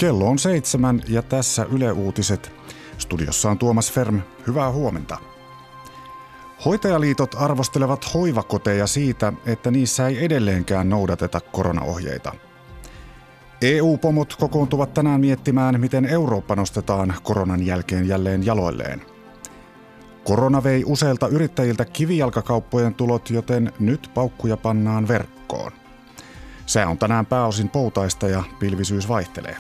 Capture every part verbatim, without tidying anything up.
Kello on seitsemän ja tässä Yle Uutiset. Studiossa on Tuomas Ferm. Hyvää huomenta. Hoitajaliitot arvostelevat hoivakoteja siitä, että niissä ei edelleenkään noudateta koronaohjeita. E U-pomot kokoontuvat tänään miettimään, miten Eurooppa nostetaan koronan jälkeen jälleen jaloilleen. Korona vei useilta yrittäjiltä kivijalkakauppojen tulot, joten nyt paukkuja pannaan verkkoon. Sää on tänään pääosin poutaista ja pilvisyys vaihtelee.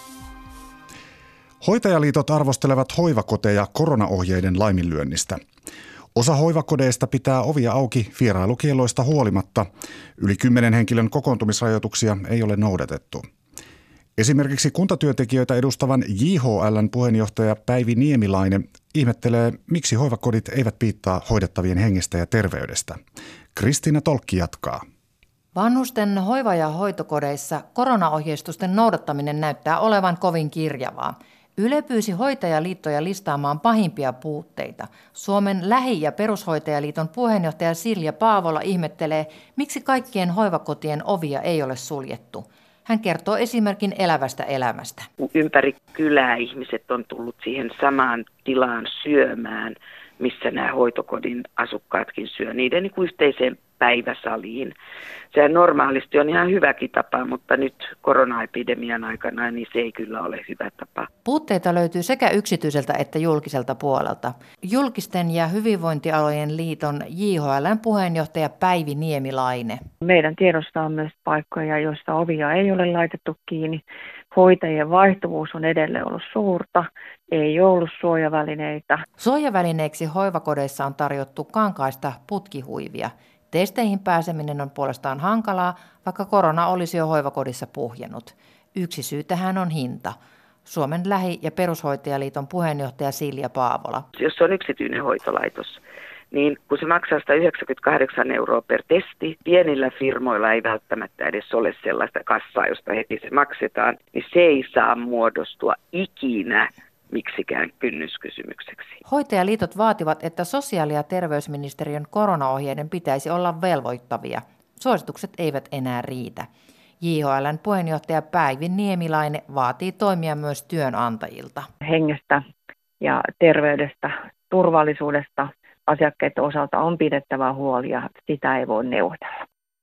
Hoitajaliitot arvostelevat hoivakoteja koronaohjeiden laiminlyönnistä. Osa hoivakodeista pitää ovia auki vierailukielloista huolimatta. Yli kymmenen henkilön kokoontumisrajoituksia ei ole noudatettu. Esimerkiksi kuntatyöntekijöitä edustavan J H L:n puheenjohtaja Päivi Niemilainen ihmettelee, miksi hoivakodit eivät piittaa hoidettavien hengestä ja terveydestä. Kristiina Tolkki jatkaa. Vanhusten hoiva- ja hoitokodeissa koronaohjeistusten noudattaminen näyttää olevan kovin kirjavaa. Yle pyysi hoitajaliittoja listaamaan pahimpia puutteita. Suomen lähi- ja perushoitajaliiton puheenjohtaja Silja Paavola ihmettelee, miksi kaikkien hoivakotien ovia ei ole suljettu. Hän kertoo esimerkin elävästä elämästä. Ympäri kylää ihmiset on tullut siihen samaan tilaan syömään, missä nämä hoitokodin asukkaatkin syö, niiden niin kuin yhteiseen päiväsaliin. Sehän normaalisti on ihan hyväkin tapa, mutta nyt koronaepidemian aikana niin se ei kyllä ole hyvä tapa. Puutteita löytyy sekä yksityiseltä että julkiselta puolelta. Julkisten ja hyvinvointialojen liiton J H L:n puheenjohtaja Päivi Niemilainen. Meidän tiedossa on myös paikkoja, joissa ovia ei ole laitettu kiinni. Hoitajien vaihtuvuus on edelleen ollut suurta, ei ollut suojavälineitä. Suojavälineeksi hoivakodeissa on tarjottu kankaista putkihuivia. Testeihin pääseminen on puolestaan hankalaa, vaikka korona olisi jo hoivakodissa puhjennut. Yksi syy tähän on hinta. Suomen lähi- ja perushoitajaliiton puheenjohtaja Silja Paavola. Jos se on yksityinen hoitolaitos, niin kun se maksaa sitä yhdeksänkymmentäkahdeksan euroa per testi, pienillä firmoilla ei välttämättä edes ole sellaista kassaa, josta heti se maksetaan, niin se ei saa muodostua ikinä miksikään kynnyskysymykseksi. Hoitajaliitot vaativat, että sosiaali- ja terveysministeriön koronaohjeiden pitäisi olla velvoittavia. Suositukset eivät enää riitä. J H L:n puheenjohtaja Päivi Niemilainen vaatii toimia myös työnantajilta. Hengestä ja terveydestä, turvallisuudesta asiakkaiden osalta on pidettävä huoli ja sitä ei voi neuvotella.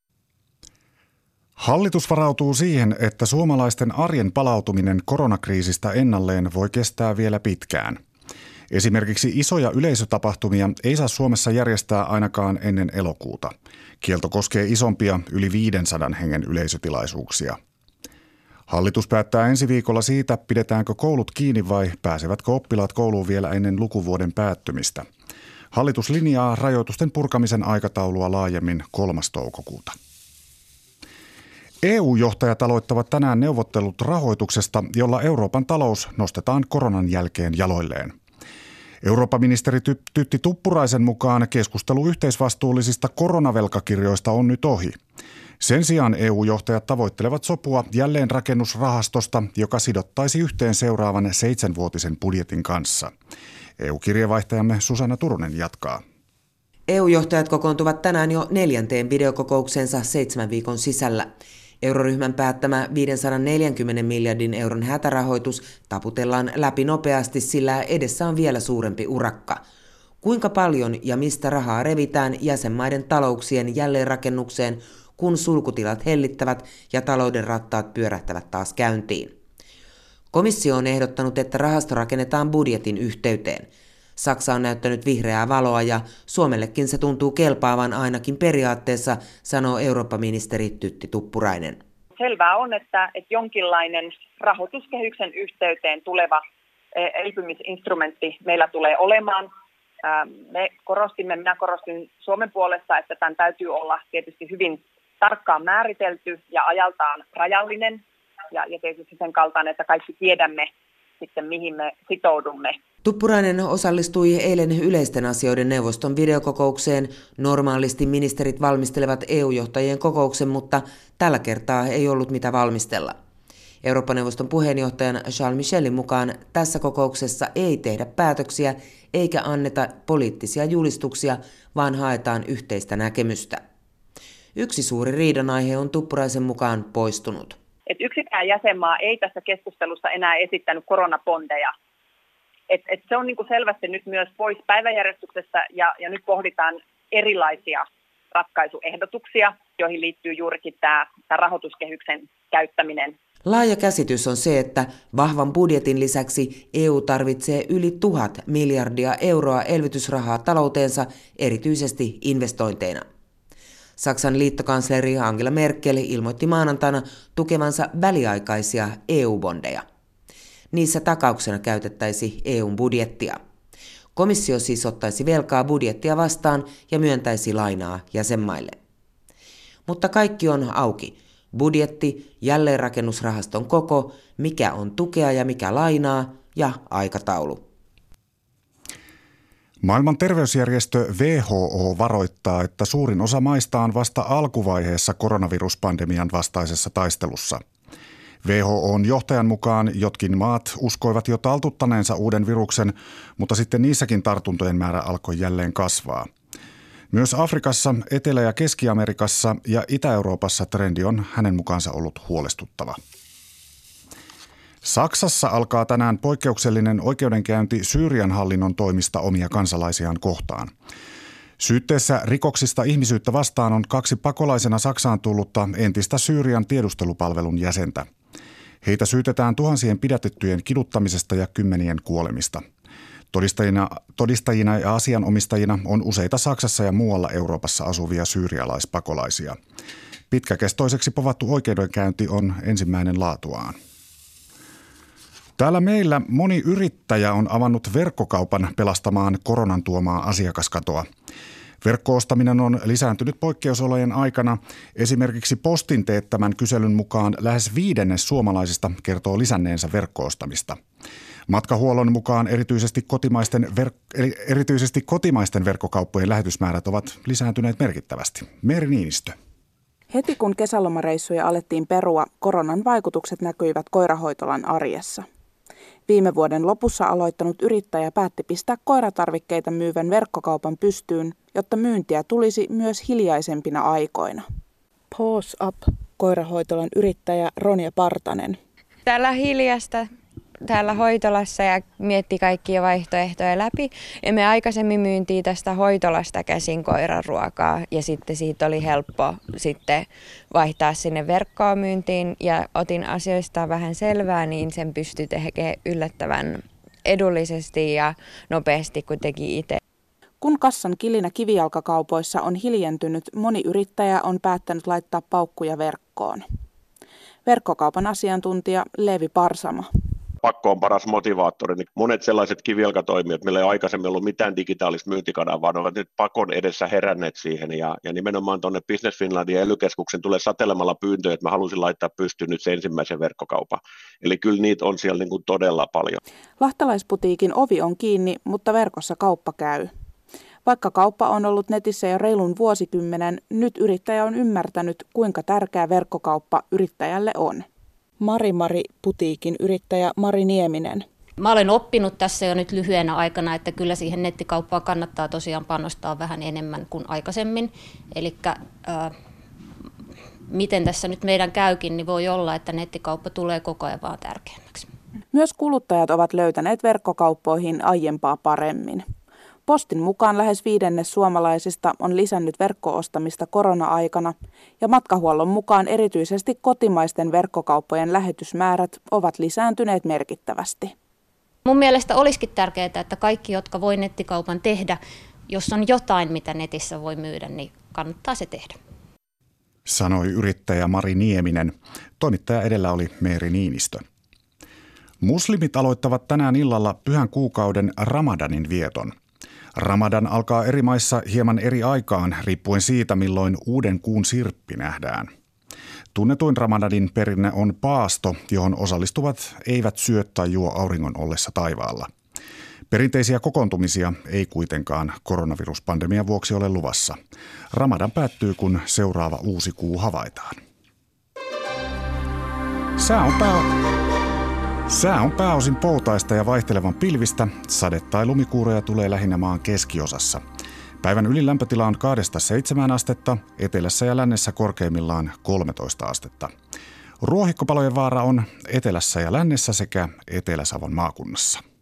Hallitus varautuu siihen, että suomalaisten arjen palautuminen koronakriisistä ennalleen voi kestää vielä pitkään. Esimerkiksi isoja yleisötapahtumia ei saa Suomessa järjestää ainakaan ennen elokuuta. Kielto koskee isompia yli viisisataa hengen yleisötilaisuuksia. Hallitus päättää ensi viikolla siitä, pidetäänkö koulut kiinni vai pääsevätkö oppilaat kouluun vielä ennen lukuvuoden päättymistä. Hallitus linjaa rajoitusten purkamisen aikataulua laajemmin kolmas toukokuuta. E U-johtajat aloittavat tänään neuvottelut rahoituksesta, jolla Euroopan talous nostetaan koronan jälkeen jaloilleen. Eurooppa-ministeri Tytti Tuppuraisen mukaan keskustelu yhteisvastuullisista koronavelkakirjoista on nyt ohi. Sen sijaan E U-johtajat tavoittelevat sopua jälleenrakennusrahastosta, joka sidottaisi yhteen seuraavan seitsemänvuotisen budjetin kanssa. E U-kirjeenvaihtajamme Susanna Turunen jatkaa. E U-johtajat kokoontuvat tänään jo neljänteen videokokouksensa seitsemän viikon sisällä. Euroryhmän päättämä viisisataaneljäkymmentä miljardin euron hätärahoitus taputellaan läpi nopeasti, sillä edessä on vielä suurempi urakka. Kuinka paljon ja mistä rahaa revitään jäsenmaiden talouksien jälleenrakennukseen, kun sulkutilat hellittävät ja talouden rattaat pyörähtävät taas käyntiin? Komissio on ehdottanut, että rahasto rakennetaan budjetin yhteyteen. Saksa on näyttänyt vihreää valoa ja Suomellekin se tuntuu kelpaavan ainakin periaatteessa, sanoo Eurooppa-ministeri Tytti Tuppurainen. Selvää on, että, että jonkinlainen rahoituskehyksen yhteyteen tuleva elpymisinstrumentti meillä tulee olemaan. Me korostimme, minä korostin Suomen puolesta, että tämän täytyy olla tietysti hyvin tarkkaan määritelty ja ajaltaan rajallinen ja, ja tietysti sen kaltainen, että kaikki tiedämme sitten mihin me sitoudumme. Tuppurainen osallistui eilen yleisten asioiden neuvoston videokokoukseen. Normaalisti ministerit valmistelevat E U-johtajien kokouksen, mutta tällä kertaa ei ollut mitä valmistella. Eurooppa-neuvoston puheenjohtajan Charles Michelin mukaan tässä kokouksessa ei tehdä päätöksiä eikä anneta poliittisia julistuksia, vaan haetaan yhteistä näkemystä. Yksi suuri riidanaihe on Tuppuraisen mukaan poistunut. että yksikään jäsenmaa ei tässä keskustelussa enää esittänyt koronabondeja. Et, et se on niin kuin selvästi nyt myös pois päiväjärjestyksestä ja, ja nyt pohditaan erilaisia ratkaisuehdotuksia, joihin liittyy juurikin tämä, tämä rahoituskehyksen käyttäminen. Laaja käsitys on se, että vahvan budjetin lisäksi E U tarvitsee yli tuhat miljardia euroa elvytysrahaa talouteensa, erityisesti investointeina. Saksan liittokansleri Angela Merkel ilmoitti maanantaina tukevansa väliaikaisia E U-bondeja. Niissä takauksena käytettäisiin E U:n budjettia. Komissio siis ottaisi velkaa budjettia vastaan ja myöntäisi lainaa jäsenmaille. Mutta kaikki on auki. Budjetti, jälleenrakennusrahaston koko, mikä on tukea ja mikä lainaa ja aikataulu. Maailman terveysjärjestö W H O varoittaa, että suurin osa maista on vasta alkuvaiheessa koronaviruspandemian vastaisessa taistelussa. W H O:n johtajan mukaan jotkin maat uskoivat jo taltuttaneensa uuden viruksen, mutta sitten niissäkin tartuntojen määrä alkoi jälleen kasvaa. Myös Afrikassa, Etelä- ja Keski-Amerikassa ja Itä-Euroopassa trendi on hänen mukaansa ollut huolestuttava. Saksassa alkaa tänään poikkeuksellinen oikeudenkäynti Syyrian hallinnon toimista omia kansalaisiaan kohtaan. Syytteessä rikoksista ihmisyyttä vastaan on kaksi pakolaisena Saksaan tullutta entistä Syyrian tiedustelupalvelun jäsentä. Heitä syytetään tuhansien pidätettyjen kiduttamisesta ja kymmenien kuolemista. Todistajina, todistajina ja asianomistajina on useita Saksassa ja muualla Euroopassa asuvia syyrialaispakolaisia. Pitkäkestoiseksi povattu oikeudenkäynti on ensimmäinen laatuaan. Täällä meillä moni yrittäjä on avannut verkkokaupan pelastamaan koronan tuomaa asiakaskatoa. Verkko-ostaminen on lisääntynyt poikkeusolojen aikana. Esimerkiksi Postin teettämän kyselyn mukaan lähes viidennes suomalaisista kertoo lisänneensä verkko-ostamista. Matkahuollon mukaan erityisesti kotimaisten, verk- erityisesti kotimaisten verkkokauppojen lähetysmäärät ovat lisääntyneet merkittävästi. Meeri Niinistö. Heti kun kesälomareissuja alettiin perua, koronan vaikutukset näkyivät koirahoitolan arjessa. Viime vuoden lopussa aloittanut yrittäjä päätti pistää koiratarvikkeita myyvän verkkokaupan pystyyn, jotta myyntiä tulisi myös hiljaisempina aikoina. Pause Up, koirahoitolan yrittäjä Ronja Partanen. Täällä hiljasta täällä hoitolassa ja mietti kaikkia vaihtoehtoja läpi. Ja me aikaisemmin myyntiin tästä hoitolasta käsin koiran ruokaa ja sitten siitä oli helppo sitten vaihtaa sinne verkkoon myyntiin ja otin asioista vähän selvää, niin sen pystyi tekemään yllättävän edullisesti ja nopeasti, kun teki itse. Kun kassan kilinä kivijalkakaupoissa on hiljentynyt, moni yrittäjä on päättänyt laittaa paukkuja verkkoon. Verkkokaupan asiantuntija Leevi Parsama. Pakko on paras motivaattori. Monet sellaiset kivijalkatoimijat, meillä ei ole aikaisemmin ollut mitään digitaalista myyntikanavaa, vaan ovat nyt pakon edessä heränneet siihen. Ja, ja nimenomaan tuonne Business Finlandin ja ELY-keskuksen tulee satelemalla pyyntöjä, että mä halusin laittaa pystyyn nyt se ensimmäisen verkkokaupan. Eli kyllä niitä on siellä niin kuin todella paljon. Lahtalaisputiikin ovi on kiinni, mutta verkossa kauppa käy. Vaikka kauppa on ollut netissä jo reilun vuosikymmenen, nyt yrittäjä on ymmärtänyt, kuinka tärkeä verkkokauppa yrittäjälle on. Mari-Mari Putiikin yrittäjä Mari Nieminen. Mä olen oppinut tässä jo nyt lyhyenä aikana, että kyllä siihen nettikauppaan kannattaa tosiaan panostaa vähän enemmän kuin aikaisemmin. Eli äh, miten tässä nyt meidän käykin, niin voi olla, että nettikauppa tulee koko ajan vaan tärkeämmäksi. Myös kuluttajat ovat löytäneet verkkokauppoihin aiempaa paremmin. Postin mukaan lähes viidennes suomalaisista on lisännyt verkko-ostamista korona-aikana ja matkahuollon mukaan erityisesti kotimaisten verkkokauppojen lähetysmäärät ovat lisääntyneet merkittävästi. Mun mielestä olisikin tärkeää, että kaikki, jotka voi nettikaupan tehdä, jos on jotain, mitä netissä voi myydä, niin kannattaa se tehdä. Sanoi yrittäjä Mari Nieminen. Toimittaja edellä oli Meeri Niinistö. Muslimit aloittavat tänään illalla pyhän kuukauden Ramadanin vieton. Ramadan alkaa eri maissa hieman eri aikaan, riippuen siitä, milloin uuden kuun sirppi nähdään. Tunnetuin Ramadanin perinne on paasto, johon osallistuvat eivät syö tai juo auringon ollessa taivaalla. Perinteisiä kokoontumisia ei kuitenkaan koronaviruspandemian vuoksi ole luvassa. Ramadan päättyy, kun seuraava uusi kuu havaitaan. Sää on pää... Sää on pääosin poutaista ja vaihtelevan pilvistä. Sade- tai lumikuuroja tulee lähinnä maan keskiosassa. Päivän ylin lämpötila on kahdesta seitsemään astetta, etelässä ja lännessä korkeimmillaan kolmetoista astetta. Ruohikkopalojen vaara on etelässä ja lännessä sekä Etelä-Savon maakunnassa.